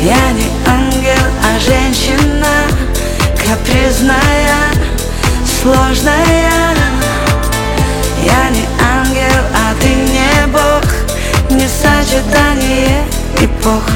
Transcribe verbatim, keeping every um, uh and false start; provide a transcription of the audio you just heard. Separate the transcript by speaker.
Speaker 1: Я не ангел, а женщина капризная, сложная. Я не ангел, а ты не Бог, не сочетание эпох.